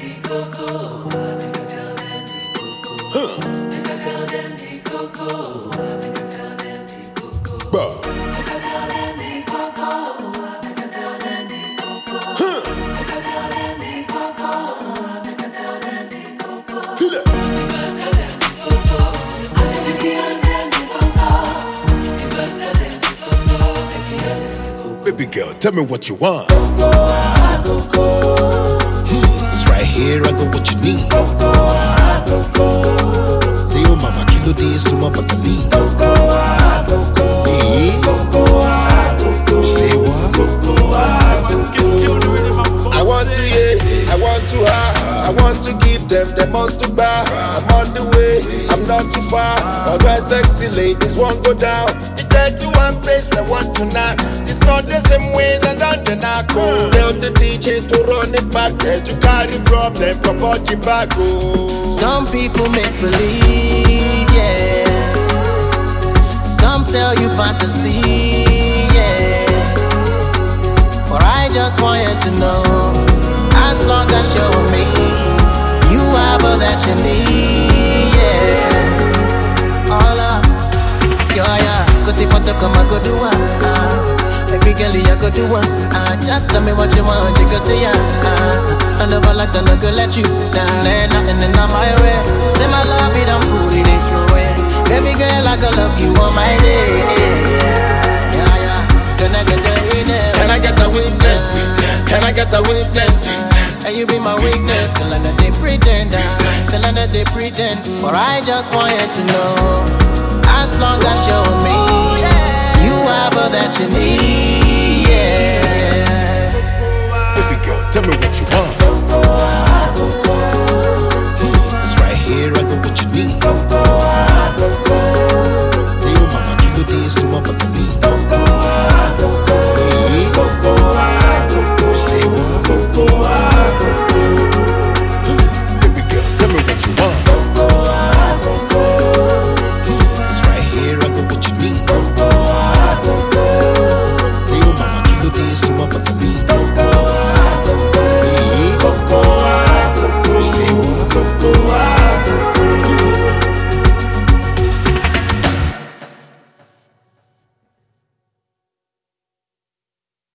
Baby girl, tell me what you want. Coco. It's right here, I got what you need. Coco. Leo mama kilo de suma bakali. Coco. Me. Coco. Say what? I want to I want to I want to give them the most to buy. I'm on the way, I'm not too far. All my sexy ladies won't go down. The 31 place they want to knock. It's not the same way that I'm not go. Tell the DJ to run it back. That you carry problem from body back. Some people make believe, yeah. Some sell you fantasy, yeah. But I just want you to know, as long as you're with me, you have all that you need, yeah. All up, yeah. Cause if I talk, I go do one. Baby girl, I go do one. Just tell me what you want, you can say I never like to not go let you down. There nothing in my way. Say my love, it I'm food, it ain't throw away. Baby girl, I go love you on my day. Yeah. Can I get the witness? Can I get a witness? Can I get a witness? And you be my weakness. Till I know they pretend, till I know they pretend. But I just want you to know, as long as you're with me, you have all that you need, yeah. Baby girl, tell me what you want.